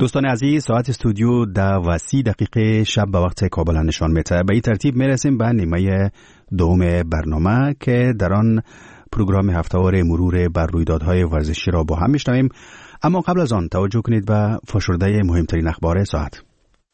دوستان عزیز، ساعت استودیو 10:30 شب به وقت کابل نشان میده. به این ترتیب میرسیم به نیمه دوم برنامه که در آن پروگرام هفته‌وار مرور بر رویدادهای ورزشی را با هم میشنویم. اما قبل از آن توجه کنید به فشرده مهمترین اخبار ساعت.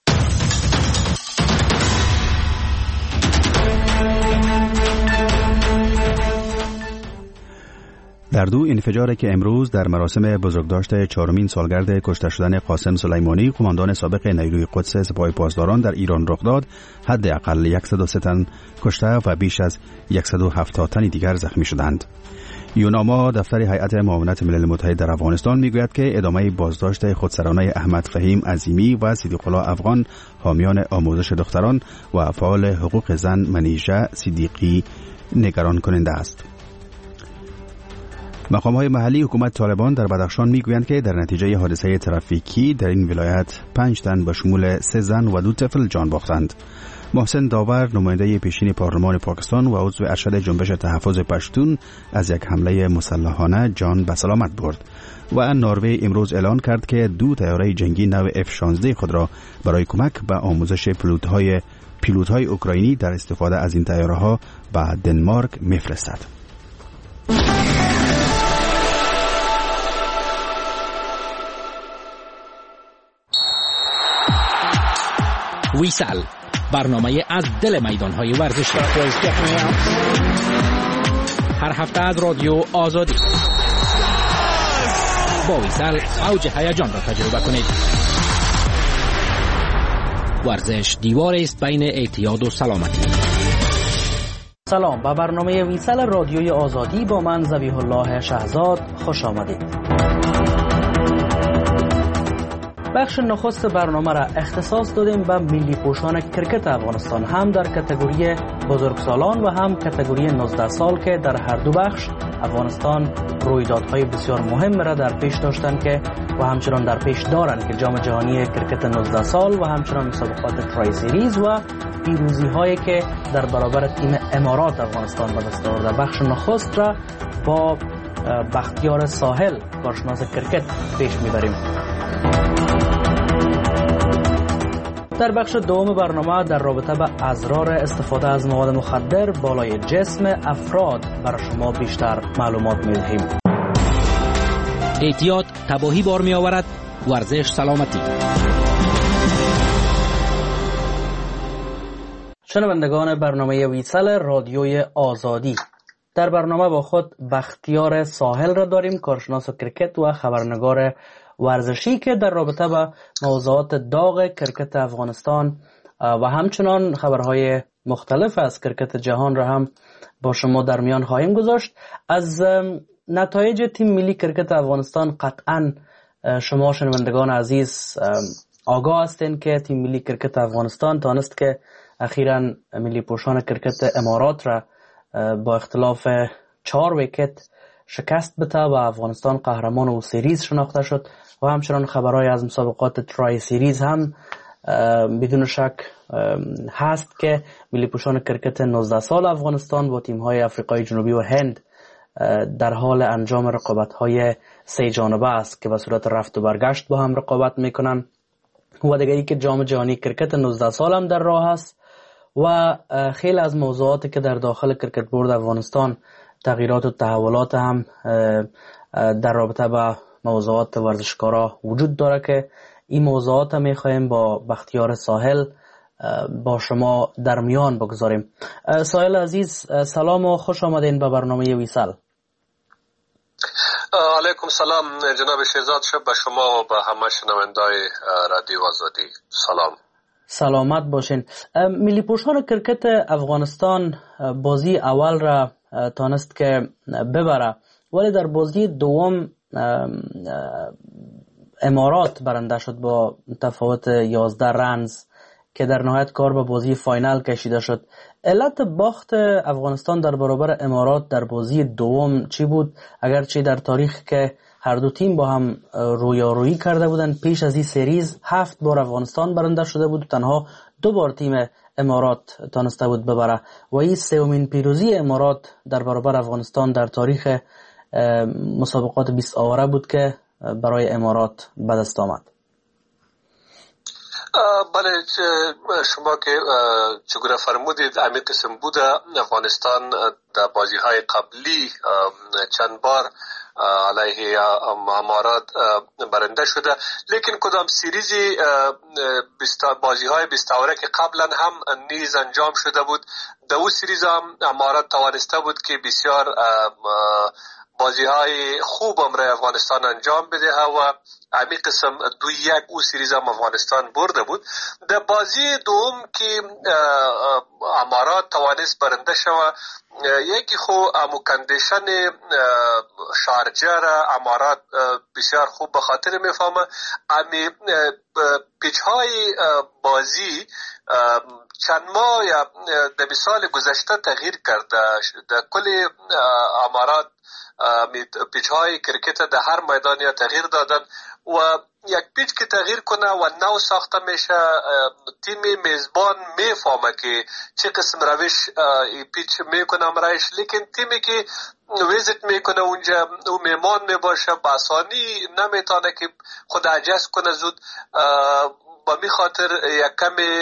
در دو انفجاری که امروز در مراسم بزرگداشت چهارمین سالگرد کشته شدن قاسم سلیمانی، قماندان سابق نیروی قدس سپاه پاسداران در ایران رخ داد، حداقل 103 تن کشته و بیش از 170 تن دیگر زخمی شدند. یوناما دفتر هیئت معاونت ملل متحد در افغانستان میگوید که ادامه بازداشت خودسرانه احمد فهیم عظیمی و صدیق الله افغان، حامیان آموزش دختران و فعال حقوق زن منیژه صدیقی، نگران کننده است. مقام‌های محلی حکومت طالبان در بدخشان میگویند که در نتیجه حادثه ترافیکی در این ولایت 5 تن به شمول 3 زن و 2 طفل جان باختند. محسن داور، نماینده پیشین پارلمان پاکستان و عضو ارشد جنبش تحفظ پشتون، از یک حمله مسلحانه جان به سلامت برد. و نروژ امروز اعلان کرد که 2 طیاره جنگی نو F-16 خود را برای کمک به آموزش پیلوت‌های اوکراینی در استفاده از این طیاره‌ها به دنمارک میفرستد. ویسال، برنامه از دل میدان‌های ورزشی. هر هفته از رادیو آزادی. با ویسال اوج هیجان را تجربه کنید. ورزش دیوار است بین اعتیاد و سلامتی. سلام، به برنامه ویسال رادیوی آزادی با من ذبیح الله شهزاد خوش آمدید. بخش نخست برنامه را اختصاص دادیم به ملی پوشان کرکت افغانستان، هم در کاتگوری بزرگسالان و هم کاتگوری 19 سال که در هر دو بخش افغانستان رویدادهای بسیار مهم را در پیش داشتند که و همچنان در پیش دارند که جام جهانی کرکت 19 سال و همچنان مسابقات ترای سیریز و پیروزی هایی که در برابر تیم امارات افغانستان به دست آورده. بخش نخست را با بختیار ساحل، کارشناس کرکت، پیش میبریم. در بخش دوم برنامه در رابطه با اضرار استفاده از مواد مخدر بالای جسم افراد برای شما بیشتر معلومات می‌دهیم. اعتیاد تباهی بار می آورد، ورزش سلامتی. شنوندگان برنامه ویسال رادیوی آزادی، در برنامه با خود بختیار ساحل را داریم، کارشناس کرکت و خبرنگار ورزشی که در رابطه با موضوعات داغ کرکت افغانستان و همچنان خبرهای مختلف از کرکت جهان را هم با شما در میان خواهیم گذاشت. از نتایج تیم ملی کرکت افغانستان قطعا شما شنوندگان عزیز آگاه هستین که تیم ملی کرکت افغانستان تانست که اخیراً ملی پوشان کرکت امارات را با اختلاف 4 ویکت شکست بده و افغانستان قهرمان و سریز شناخته شد و همچنان خبرهای از مسابقات ترای سیریز هم بدون شک هست که ملی پوشان کرکت 19 سال افغانستان با تیم‌های آفریقای جنوبی و هند در حال انجام رقابت‌های 3 جانبه است که به صورت رفت و برگشت با هم رقابت میکنن و دیگری که جام جهانی کرکت 19 سال هم در راه است و خیلی از موضوعاتی که در داخل کرکت بورد افغانستان تغییرات و تحولات هم در رابطه با موضوعات ورزشکارا وجود داره که این موضوعات هم میخوایم با بختیار ساحل با شما در میان بگذاریم. ساحل عزیز، سلام و خوش آمدین به برنامه ویسال. علیکم سلام جناب شهزاد، شب به شما و به همه شنوندای رادیو آزادی. سلام. سلامت باشین. ملی پوشان کرکت افغانستان بازی اول را تانست که ببره، ولی در بازی دوم امارات برنده شد با تفاوت 11 رنز که در نهایت کار به بازی فاینال کشیده شد. علت باخت افغانستان در برابر امارات در بازی دوم چی بود؟ اگرچه در تاریخ که هر دو تیم با هم رویارویی کرده بودند، پیش از این سریز 7 بار افغانستان برنده شده بود و تنها 2 بار تیم امارات تانسته بود ببره و این 3مین پیروزی امارات در برابر افغانستان در تاریخ مسابقات 20 آوره بود که برای امارات به دست آمد. بله، شما که چگونه فرمودید همین قسم بوده. افغانستان در بازی های قبلی چند بار علیه امارات برنده شده، لیکن کدام سیریزی بازی های 20 که قبلا هم نیز انجام شده بود، در او سیریز هم امارات توانسته بود که بسیار بازی های خوب امرای افغانستان انجام بده و همین قسم 2-1 او سیریز هم افغانستان برده بود. در بازی دوم که امارات توانست برنده شود، یکی خو امو کندیشن شارجه را امارات بسیار خوب به خاطر میفهمه. امی پیچ های بازی چند ماه یا در سال گذشته تغییر کرده. در کل امارات پیچ های کرکت در هر میدان یا تغییر دادن و یک پیچ که تغییر کنه و نو ساخته میشه، تیم میزبان میفهمه که چه قسم روش پیچ میکنه امرایش، لیکن تیمی که ویزیت میکنه اونجا او میمان میباشه به آسانی نمیتونه که خود عجز کنه زود. با می خاطر یک کمی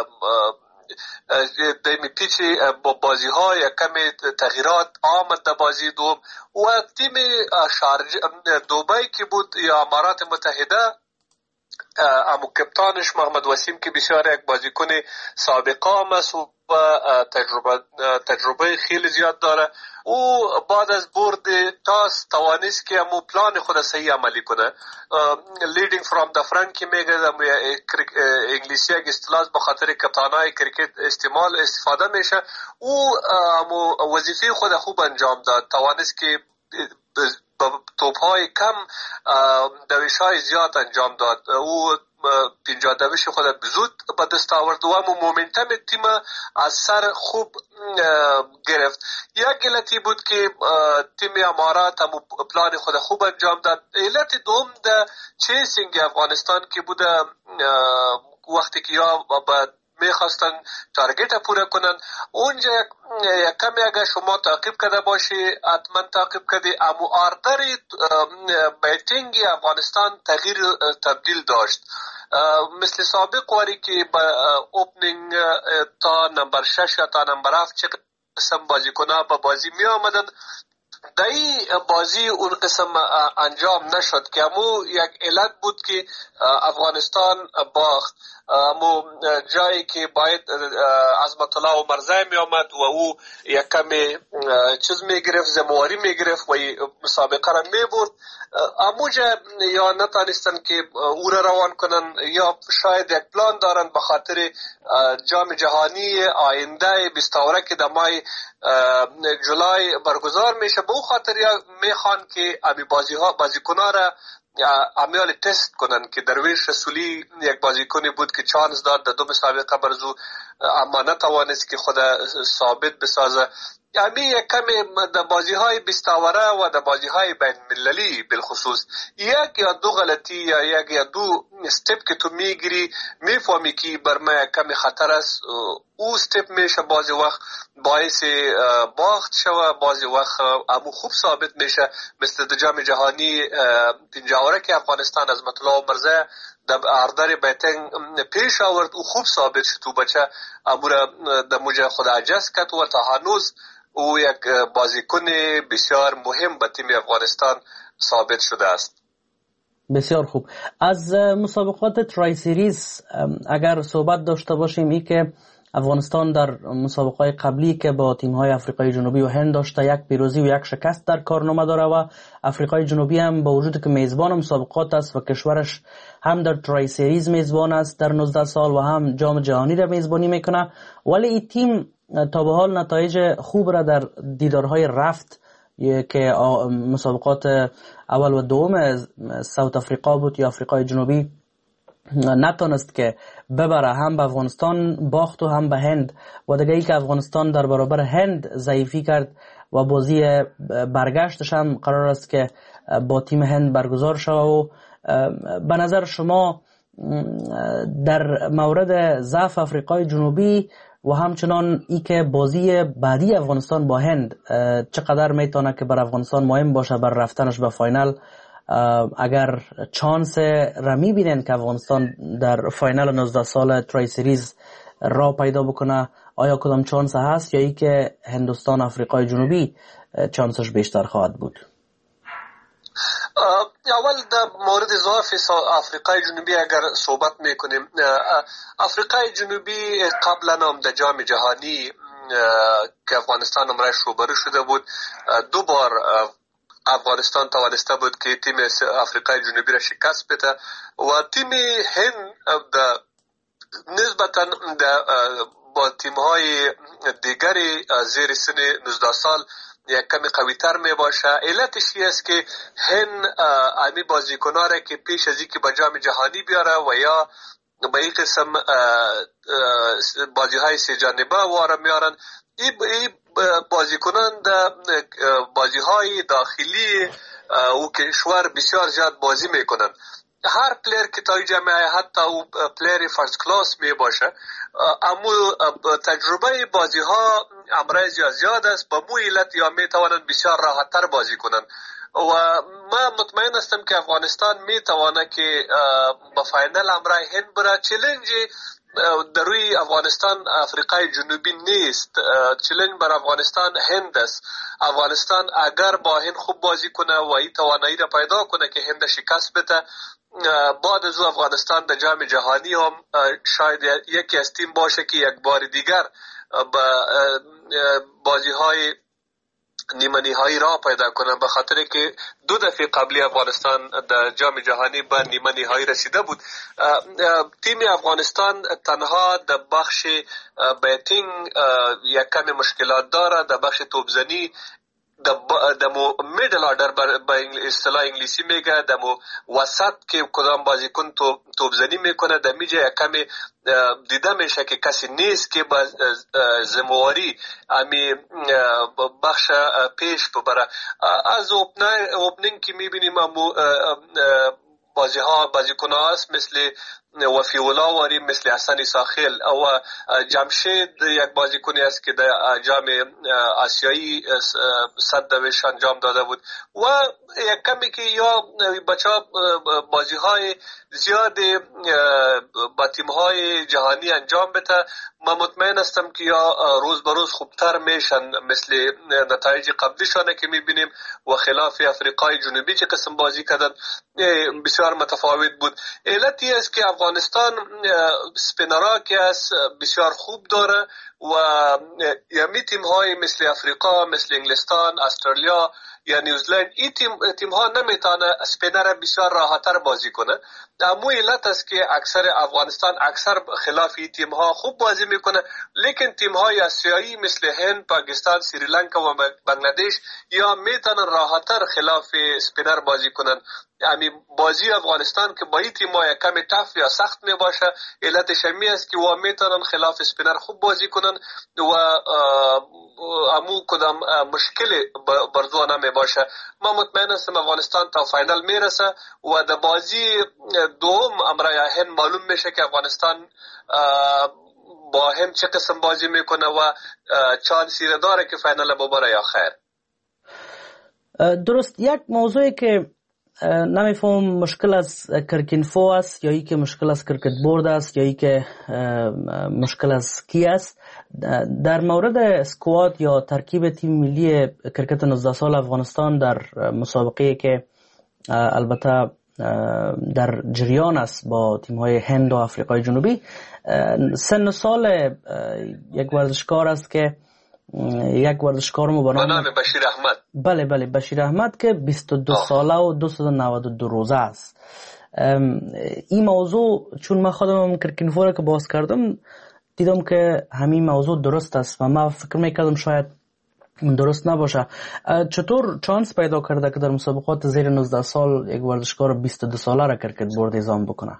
دیمی پیچی با بازی ها یک کمی تغییرات آمد در بازی دوم و تیم شارجه دوبای که بود یا امارات متحده، امو کپتانش محمد وسیم که بسیار یک بازیکن سابقه هم است و تجربه خیلی زیاد داره، او بعد از برد تاس توانست که امو پلان خود صحیح عملی کنه. لیدینگ فرام د فرنٹ که میگه انگلیسی یک اصطلاح به خاطر کپتانای کرکت استفاده میشه. او امو وظیفه خود خوب انجام داد، توانست که توپ های کم دویش های زیاد انجام داد. او 50 دویش خود بزود به دست آورد و همون مومنتم تیم از سر خوب گرفت. یک علتی بود که تیم امارات همون پلان خود خوب انجام داد. علت دوم در چیسینگ افغانستان که بوده، وقتی که یا میخواستن تارگت پورا کنن اونجا یک کمی اگر شما تعقیب کرده باشی حتما تعقیب کردی، امو آردر بیتینگ افغانستان تبدیل داشت. مثل سابق واری که با اوپنینگ تا نمبر 6 یا تا نمبر 7 چه قسم بازی کنه با بازی می آمدن، در این بازی اون قسم انجام نشد که امو یک علت بود که افغانستان باخت. امو جایی که باید عظمت الله و مرزای می آمد و او یک کمی چیز می گرفت، زمواری می گرفت و مسابقه را می برد، امو جا یا نتانستن که او را روان کنن یا شاید یک پلان دارن به خاطر جام جهانی آینده 20 که در ماه جولای برگزار میشه، به او خاطر یا میخوان که امی بازیکن‌ها را عمل تست کنن که درویش رسولی یک بازیکنی بود که چانس داد در 2 مسابقه برزو اما نتوانست که خود ثابت بسازه. یعنی یک کمی در بازی های 20 و در بازی های بین المللی بالخصوص یک یا دو غلطی یا یک یا دو استپ که تو میگیری میفهمی که بر ما کمی خطر است، او استپ میشه بعضی وقت باعث باخت شوه، بعضی وقت امو خوب ثابت میشه. مثل در جام جهانی 50 که افغانستان از مطلع و مرزه در اردر بیتنگ پیش آورد، او خوب ثابت شد، تو بچه امو را در موجه خود عجز کرد و تا هنوز او یک بازیکن بسیار مهم به تیم افغانستان ثابت شده است. بسیار خوب. از مسابقات ترای سیریز اگر صحبت داشته باشیم، ای که افغانستان در مسابقات قبلی که با تیم‌های آفریقای جنوبی و هند داشته یک پیروزی و یک شکست در کارنامه داره و آفریقای جنوبی هم با وجود که میزبان مسابقات است و کشورش هم در ترای سیریز میزبان است در 19 سال و هم جام جهانی را میزبانی میکنه، ولی این تیم تا به حال نتایج خوب را در دیدارهای رفت که مسابقات اول و دوم ساوت افریقا بود یا آفریقای جنوبی نتونست که ببره، هم به افغانستان باخت و هم به هند، و دیگه ای که افغانستان در برابر هند ضعیفی کرد و بازی برگشتش هم قرار است که با تیم هند برگزار شود. و به نظر شما در مورد ضعف آفریقای جنوبی و همچنان ای که بازی بعدی افغانستان با هند چقدر میتونه که بر افغانستان مهم باشه بر رفتنش به فاینال، اگر چانس را میبینن که افغانستان در فاینال 19 سال ترای سیریز را پیدا بکنه، آیا کدام چانس هست یا ای که هندوستان آفریقای جنوبی چانسش بیشتر خواهد بود؟ اول در مورد ضعف آفریقای جنوبی اگر صحبت میکنیم، آفریقای جنوبی قبلا هم در جام جهانی که افغانستان امرش روبرو شده بود، 2 بار افغانستان توانسته بود که تیم آفریقای جنوبی را شکست بده و تیم هند نسبتا با تیم های دیگری زیر سن 19 سال یک کمی قوی تر می باشه. علتش است که هند امی بازیکن‌ها را که پیش از اینکه به جام جهانی بیاره و یا به این قسم بازی های 3 جانبه وارد میارن، این بازیکنان در بازی های داخلی و کشور بسیار زیاد بازی میکنن. هر پلیر که تا اینجا میایه، حتی او پلیر فرست کلاس می باشه، اما تجربه بازی ها امراض یا زیاد است، با مو علت یا می توانند بسیار راحت تر بازی کنند و ما مطمئن هستم که افغانستان می تواند که با فاینال امرای هند بره. چلنج در روی افغانستان آفریقای جنوبی نیست، چلنج بر افغانستان هند است. افغانستان اگر با هند خوب بازی کنه و این توانایی را پیدا کنه که هند شکست بده، بعد از افغانستان در جام جهانی هم شاید یکی از تیم باشه که یک بار دیگر با بازی های نیمه نهایی را پیدا کنن، به خاطر که 2 دفعه قبلی افغانستان در جام جهانی به نیمه نهایی رسیده بود. تیم افغانستان تنها در بخش بیتینگ یک کمی مشکلات داره، در بخش توپزنی دمو میدل آردر به اصطلاح انگلیسی میگه، دمو وسط که کدام بازیکن توپزنی میکنه، دمیجه یک کمی دیده میشه که کسی نیست که با زمواری امی بخش پیش ببره. از اوپنینگ که میبینیم بازیکن ها هست مثل وفیولا واری، مثل حسن ساخیل و جمشید یک بازیکنی است که در جام آسیایی 100 انجام داده بود و یک کمی که یا بچه ها بازی های زیاد با تیم های جهانی انجام بده، من مطمئن هستم که یا روز به روز خوبتر میشن، مثل نتایج قبلیشانه که میبینیم و خلاف افریقای جنوبی چه قسم بازی کردن بسیار متفاوت بود. علتی است که افغانستان سپینرها که است بسیار خوب داره و یمی تیم های مثل افریقا، مثل انگلستان، استرالیا یا نیوزلند، این تیم ها نمیتونه سپینر بسیار راحتر بازی کنه. امو علت است که اکثر افغانستان اکثر خلاف این تیم ها خوب بازی میکنه، لیکن تیم های آسیایی مثل هند، پاکستان، سریلانکا و بنگلادش یا میتونن راحتر خلاف سپینر بازی کنن. یعنی بازی افغانستان که با این تیم ها کمی تف یا سخت می باشه، علتش همی است که و میتونن خلاف سپینر خوب بازی کنن و امو کدام مشکل برزو نمی باشه. ما مطمئن هستم افغانستان تا فاینال میرسه و در بازی دوم امرای هند معلوم میشه که افغانستان با هند چه قسم بازی میکنه و چانسی را داره که فاینال ببره یا خیر. درست. یک موضوعی که نمیفهم مشکل از کرکینفو است یا ای که مشکل از کرکت بورد است یا ای که مشکل از کی است، در مورد اسکواد یا ترکیب تیم ملی کرکت 19 سال افغانستان در مسابقه که البته در جریان است با تیم‌های هند و آفریقای جنوبی، سن سال یک ورزشکار است که یک ورزشکار به نام بشیر احمد، بله بشیر احمد که 22 ساله و 292 روزه است. این موضوع چون من خودم کرکینفو را که باز کردم دیدم که همین موضوع درست است و من فکر میکردم شاید درست نباشه. چطور چانس پیدا کرده که در مسابقات زیر 19 سال یک ورزشکار 22 ساله را کرکت بورد اعزام بکنه؟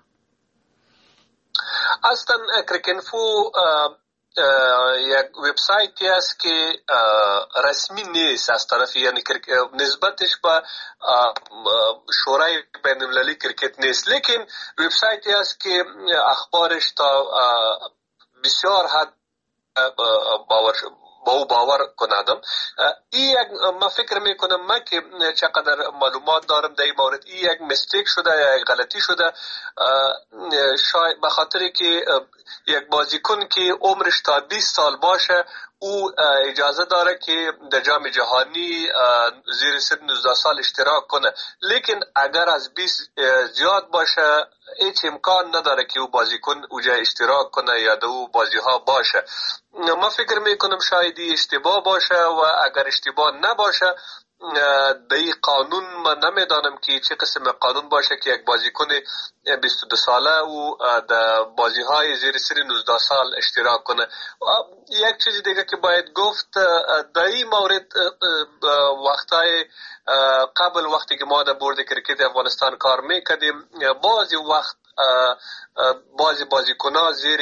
اصلا کرکینفو یک وبسایتی است که رسمی نیست از طرف، یعنی نسبتش با شورای بین المللی کرکت نیست، لیکن وبسایتی است که اخبارش تا بسیار حد با او باور کنم. این یک ما فکر میکنم من که چقدر معلومات دارم در این مورد، این یک مستیک شده یا یک غلطی شده، شاید به خاطر که یک بازیکن که عمرش تا 20 سال باشه او اجازه داره که در جام جهانی زیر سن 19 سال اشتراک کنه، لیکن اگر از 20 زیاد باشه هیچ امکان نداره که او بازیکن اوجا اشتراک کنه یا در او بازی ها باشه. ما فکر میکنم شاید اشتباه باشه و اگر اشتباه نباشه در این قانون من نمیدانم که چه قسم قانون باشه که یک بازیکن 22 ساله او در بازی های زیر سن 19 سال اشتراک کنه. یک چیز دیگه که باید گفت در این مورد وقتای قبل وقتی که ما در بورد کرکت افغانستان کار میکردیم بعضی وقت بعضی بازیکن‌ها زیر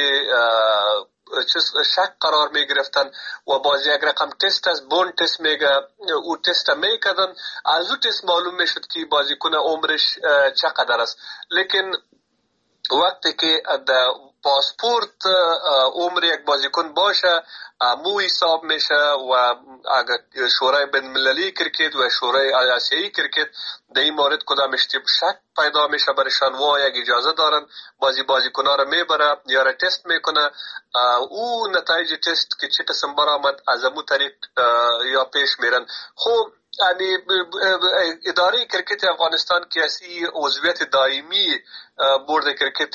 شک قرار می گرفتن و بازی یک رقم تست از بون تست میگه او تست میکردن، از او تست معلوم میشد که بازیکن عمرش چقدر است، لیکن وقتی که در پاسپورت عمر یک بازیکن باشه مو حساب میشه و اگر شورای بین المللی کرکت و شورای آسیایی کرکت در این مورد کدام شک پیدا میشه برشان و یک اجازه دارن بازیکن‌ها را میبره یا را تست میکنه، او نتایج تست که چه قسم برآمد از امو طریق یا پیش میرن. خب یعنی اداره کرکت افغانستان که اسی عضویت دائمی بورد کرکت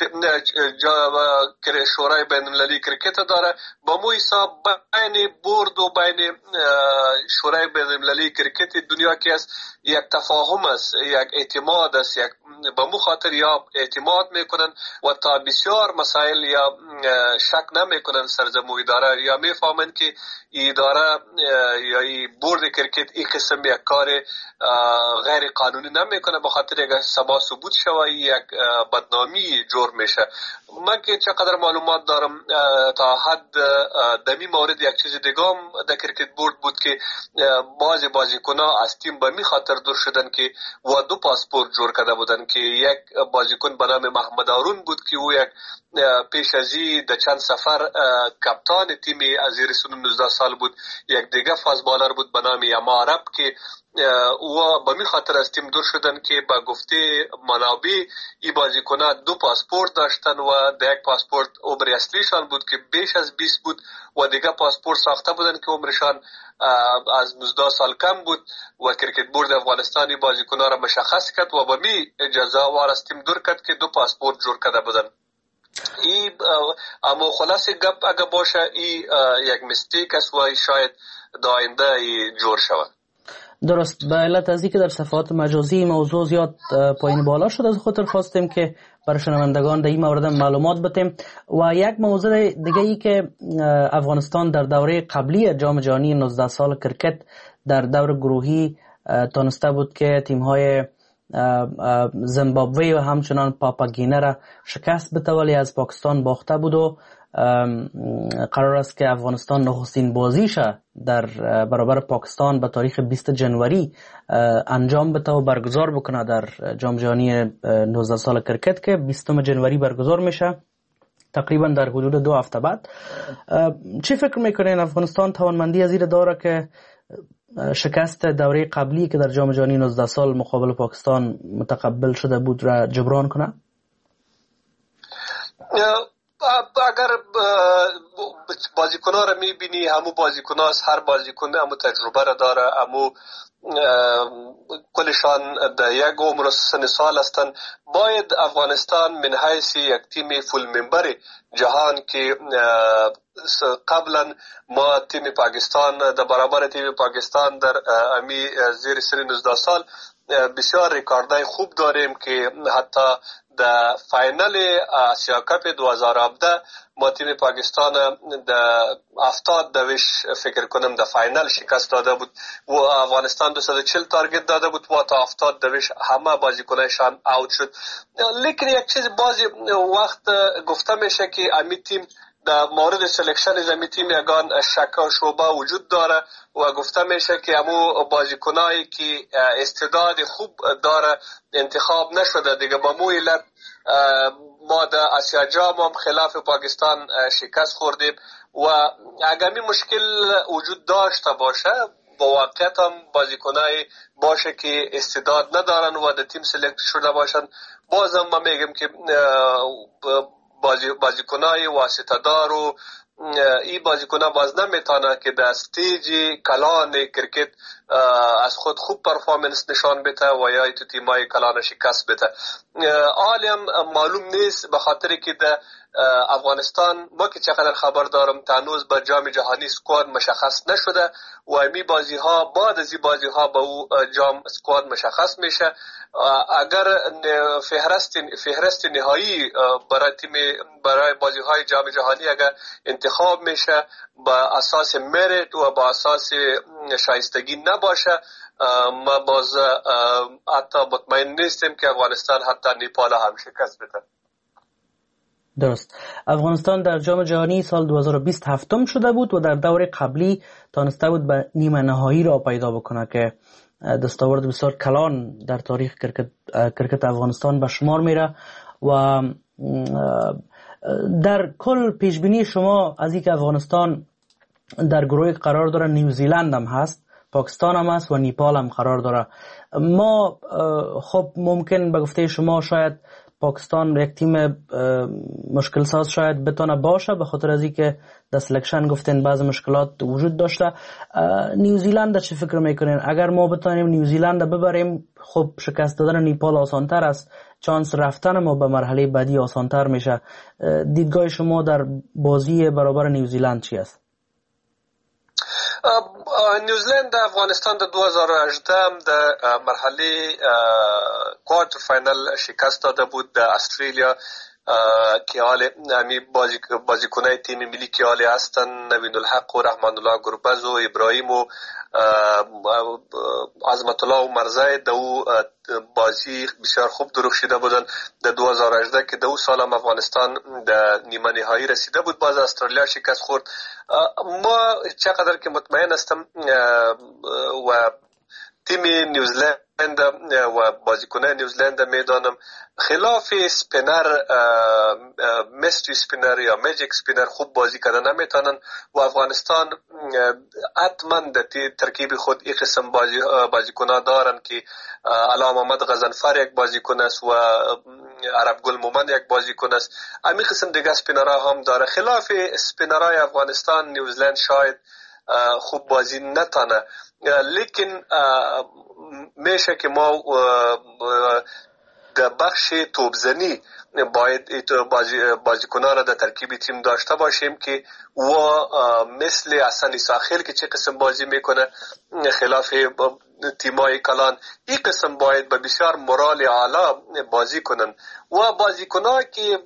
شورای بین المللی کرکت داره، با مو حساب بین بورد و بین شورای بین المللی کرکت دنیا که است یک تفاهم است، یک اعتماد است، یک با مو خاطر یا اعتماد میکنن و تا بسیار مسائل یا شک نمیکنن سرزمو اداره یا میفهمن که اداره یا بورد کرکت این قسم یک کار غیر قانونی نمیکنه، به خاطر اگر سبا ثبوت شوه یک بدنامی جور میشه. من که چقدر معلومات دارم تا حد دمی مورد یک چیز دیگه هم در کرکت بورد بود که بعضی بازیکن‌ها از تیم به می خاطر دور شدن که و دو پاسپورت جور کرده بودن که یک بازیکن به نام محمد هارون بود که او یک پیش ازی در چند سفر کپتان تیم از زیر سن 19 سال بود، یک دیگه فاست بالر بود به نام یما عرب که و به می خاطر از تیم دور شدن که با گفته منابع ای بازیکن‌ها دو پاسپورت داشتن و در یک پاسپورت عمر اصلیشان بود که بیش از 20 بود و دیگه پاسپورت ساخته بودن که عمرشان از 19 سال کم بود و کرکت بورد افغانستانی بازیکن‌ها را مشخص کرد و به می اجازه وار از تیم دور کرد که دو پاسپورت جور کرده بودن. اما خلاص گپ اگه باشه ای یک مستیک است و شاید در آینده ای جور شود. درست. به علت از اینکه در صفحات مجازی موضوع زیاد پایین بالا شد از خاطر خواستیم که برای شنوندگان در این مورد معلومات بدیم. و یک موضوع دیگه ای که افغانستان در دوره قبلی جام جهانی 19 سال کرکت در دور گروهی تانسته بود که تیم‌های زیمبابوه و همچنان پاپاگینه را شکست بده، ولی از پاکستان باخته بود و قرار است که افغانستان نخستین بازیش در برابر پاکستان به تاریخ 20 جنوری انجام بده و برگزار بکنه در جام جهانی 19 سال کرکت که 20 جنوری برگزار میشه، تقریبا در حدود 2 هفته بعد. چی فکر میکنین افغانستان توانمندی از این داره که شکست دوره قبلی که در جام جهانی 19 سال مقابل پاکستان متقبل شده بود را جبران کنه؟ اگر بازیکن‌ها را می‌بینی همو بازیکن‌ها از هر بازیکن همو تجربه را داره، همو کلشان در یک عمر سن سال هستند. باید افغانستان من حیث یک تیم فول ممبر جهان که قبلا ما تیم پاکستان در برابر تیم پاکستان در امی زیر سن 19 سال بسیار ریکاردای خوب داریم که حتی در فاینل آسیا کپ 2017 ما تیم پاکستان در 70 دوش فکر کنم در فاینل شکست داده بود و افغانستان 240 تارگت داده بود و تا 70 دوش همه بازیکنانشان اوت شد. لیکن یک چیز بعضی وقت گفته میشه که امی تیم در مورد سلکشن زمین تیم یگان شک و شبهه وجود داره و گفته میشه که همو بازیکنایی که استعداد خوب داره انتخاب نشده دیگه، با مو علت ما در آسیا جام هم خلاف پاکستان شکست خوردیم و اگر می مشکل وجود داشته باشه با واقعیت هم بازیکنای باشه که استعداد ندارن و در تیم سلکت شده باشن، بازم ما میگم که بازیکنای واسطه دار و این بازیکنان باز نمیتونه که در استیج کلان کرکت از خود خوب پرفورمنس نشان بده و یا تو تیمای کلان شکست بده. عالم معلوم نیست به خاطر که در افغانستان ما که چقدر خبر دارم تنوز به جام جهانی سکواد مشخص نشده و امی بازی ها بعد از این بازی ها به او جام سکواد مشخص میشه. اگر فهرست نهایی برای بازی های جام جهانی اگر انتخاب میشه با اساس مریت و با اساس شایستگی نباشه، ما باز حتی مطمئن نیستیم که افغانستان حتی نیپال هم شکست بده. درست. افغانستان در جام جهانی سال 2020 هفتم شده بود و در دور قبلی تانسته بود به نیمه نهایی را پیدا بکنه که دستاورد بسیار کلان در تاریخ کرکت افغانستان به شمار میره. و در کل پیشبینی شما از اینکه افغانستان در گروه قرار داره، نیوزیلند هم هست، پاکستان هم هست و نیپال هم قرار داره، ما خب ممکن به گفته شما شاید پاکستان یک تیم مشکل ساز شاید بتونه باشه به خاطر از اینکه در سلکشن گفتن بعض مشکلات وجود داشته. نیوزیلند چه فکر میکنین؟ اگر ما بتونیم نیوزیلند ببریم خب شکست دادن نیپال آسانتر است، چانس رفتن ما به مرحله بعدی آسانتر میشه. دیدگاه شما در بازی برابر نیوزیلند چی است؟ نیوزیلند افغانستان در 2018 در مرحله کوارتر فاینال شکست داده بود در استرالیا که حال همی بازیکنای تیم ملی که حالی هستن نوین الحق و رحمان الله گربز و ابراهیم و عظمت الله و مرزای دو بازی بسیار خوب درخشیده بودن در 2018 که دو سال هم افغانستان در نیمه نهایی رسیده بود، باز استرالیا شکست خورد. ما چقدر که مطمئن هستم و تیم نیوزیلند و بازیکنان نیوزیلند میدانم خلاف سپینر مستری سپینر یا میجیک سپینر خوب بازی کردن نمیتونن و افغانستان حتما در ترکیب خود این قسم بازیکنان دارن که علام محمد غضنفر یک بازیکن است و عرب گل مومن یک بازیکن است. امی قسم دیگه سپینرها هم داره. خلاف سپینرهای افغانستان نیوزیلند شاید خوب بازی نتانه، لیکن میشه که ما در بخش توپزنی باید بازیکنان را در ترکیب تیم داشته باشیم که و مثل حسن عیساخیل که چه قسم بازی میکنه خلاف تیمای کلان، این قسم باید به بسیار مورال اعلی بازی کنن و بازیکنان که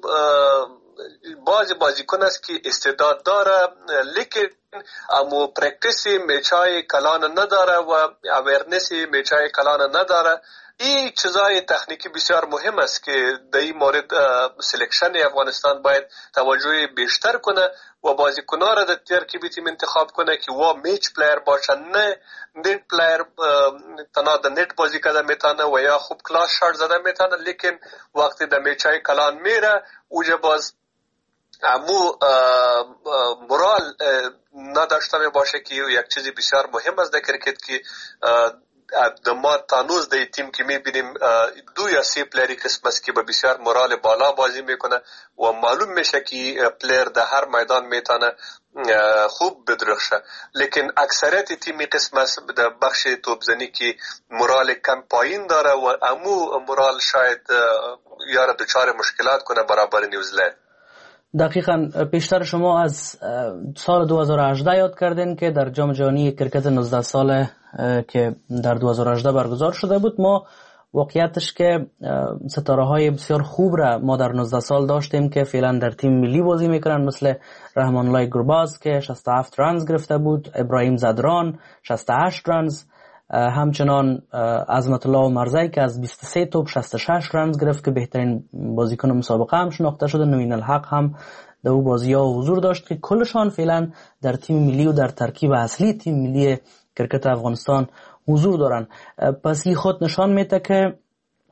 بازیکن است که استعداد داره لیکن امو پرکتیس میچای کلان نداره و اویرنس میچای کلان نداره. این چیزای تکنیکی بسیار مهم است که در این مورد سلکشن افغانستان باید توجه بیشتر کنه و بازیکنان را در ترکیب تیم انتخاب کنه که و میچ پلیر باشن، نه نت پلیر تنها در نت بازی کرده میتونه و یا خوب کلاس شات زده میتونه لیکن وقتی در میچای کلان میره اوجه باز امو مورال نداشته می باشه که یک چیزی بسیار مهم است در کرکت که ما تانوز در تیم که می بینیم 2 یا 3 پلیری قسم است که به بسیار مورال بالا بازی میکنه و معلوم میشه که پلیر در هر میدان میتونه خوب بدرخشه، لیکن اکثریت تیمی قسم است در بخش توپزنی که مورال کم پایین داره و امو مورال شاید یار دچار مشکلات کنه برابر نیوزیلند. دقیقاً پیشتر شما از سال 2018 یاد کردین که در جام جهانی کرکت 19 ساله که در 2018 برگزار شده بود، ما واقعیتش که ستاره های بسیار خوب را ما در 19 سال داشتیم که فعلا در تیم ملی بازی میکنن، مثل رحمان الله گرباز که 67 رنز گرفته بود، ابراهیم زدران 68 رنز، همچنان عظمت الله و مرزای که از 23 توپ 66 رنز گرفت که بهترین بازیکن مسابقه هم شناخته شده. نوین الحق هم در او بازی‌ها حضور داشت که کلشان فعلا در تیم ملی و در ترکیب اصلی تیم ملی کرکت افغانستان حضور دارن. پس این خود نشان میده که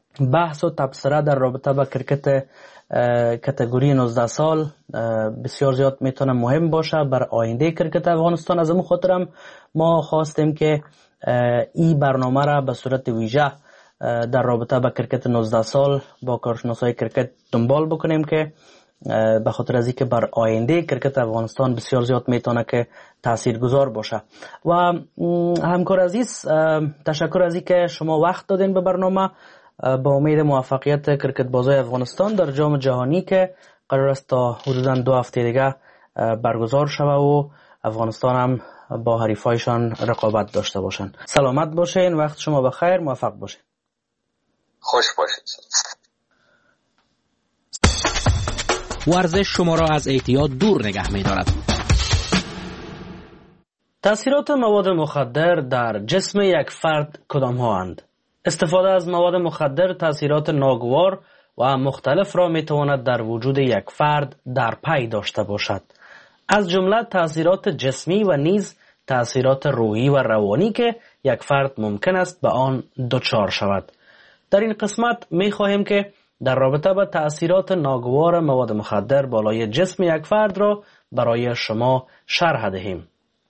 بحث و تبصره در رابطه با کرکت کاتگوری 19 سال بسیار زیاد میتونه مهم باشه بر آینده کرکت افغانستان. از اون خاطرم ما خواستیم که این برنامه را به صورت ویژه در رابطه با کرکت 19 سال با کارشناسای کرکت دنبال بکنیم که به خاطر از اینکه بر آینده کرکت افغانستان بسیار زیاد میتونه که تاثیرگذار باشه. و همکار عزیز، تشکر از اینکه شما وقت دادین به برنامه. با امید موفقیت کرکت بازای افغانستان در جام جهانی که قرار است تا حدوداً 2 هفته دیگه برگزار شوه و افغانستان هم با حریفایشان رقابت داشته باشن. سلامت باشین، وقت شما بخیر، موفق باشین. خوش باشید. ورزش شما را از اعتیاد دور نگه می‌دارد. تأثیرات مواد مخدر در جسم یک فرد کدام ها اند؟ استفاده از مواد مخدر تأثیرات ناگوار و مختلف را میتواند در وجود یک فرد در پی داشته باشد، از جمله تأثیرات جسمی و نیز تأثیرات روحی و روانی که یک فرد ممکن است به آن دچار شود. در این قسمت میخواهیم که در رابطه با تأثیرات ناگوار مواد مخدر بالای جسم یک فرد را برای شما شرح دهیم.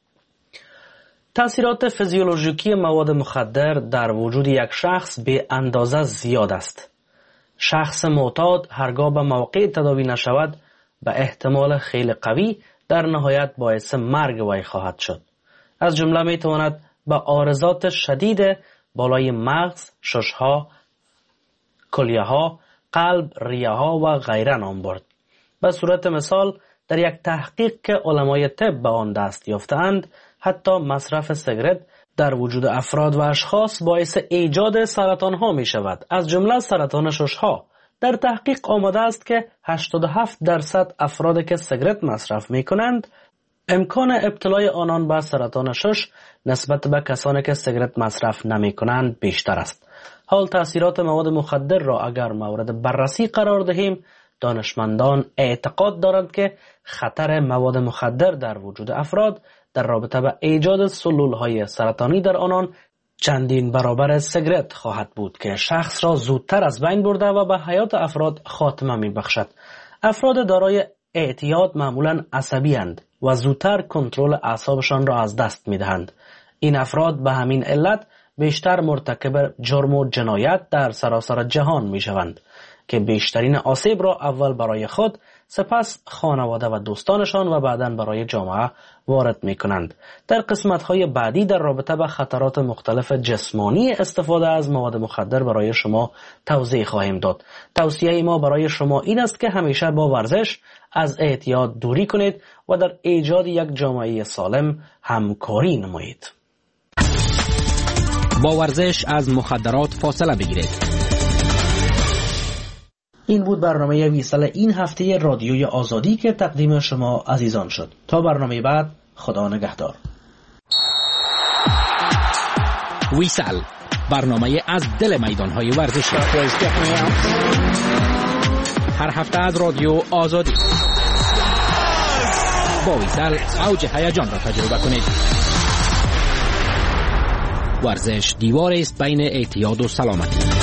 تأثیرات فیزیولوژیکی مواد مخدر در وجود یک شخص به اندازه زیاد است. شخص معتاد هرگاه به موقع تداوی نشود به احتمال خیلی قوی در نهایت باعث مرگ وی خواهد شد. از جمله می تواند به عارضات شدید بالای مغز، ششها، کلیه ها، قلب، ریه ها و غیره نام برد. به صورت مثال در یک تحقیق که علمای طب به آن دست یافتند، حتی مصرف سیگارت در وجود افراد و اشخاص باعث ایجاد سرطان ها می شود، از جمله سرطان ششها. در تحقیق آمده است که 87% افرادی که سیگارت مصرف می کنند امکان ابتلای آنان به سرطان شش نسبت به کسانی که سیگارت مصرف نمی کنند بیشتر است. حال تأثیرات مواد مخدر را اگر مورد بررسی قرار دهیم، دانشمندان اعتقاد دارند که خطر مواد مخدر در وجود افراد در رابطه با ایجاد سلولهای سرطانی در آنان چندین برابر سیگارت خواهد بود که شخص را زودتر از بین برده و به حیات افراد خاتمه می بخشد. افراد دارای اعتیاد معمولاً عصبی اند و زودتر کنترل اعصابشان را از دست می دهند. این افراد به همین علت بیشتر مرتکب جرم و جنایت در سراسر جهان می شوند که بیشترین آسیب را اول برای خود، سپس خانواده و دوستانشان و بعداً برای جامعه وارد می کنند. در قسمت‌های بعدی در رابطه با خطرات مختلف جسمانی استفاده از مواد مخدر برای شما توضیح خواهیم داد. توصیه ما برای شما این است که همیشه با ورزش از اعتیاد دوری کنید و در ایجاد یک جامعه سالم همکاری نمایید. با ورزش از مخدرات فاصله بگیرید. این بود برنامه ویسال این هفته رادیوی آزادی که تقدیم شما عزیزان شد. تا برنامه بعد، خدا نگهدار. ویسال، برنامه از دل میدانهای ورزشی. هر هفته از رادیو آزادی. با ویسال اوج هیجان را تجربه کنید. ورزش دیواری است بین اعتیاد و سلامتی.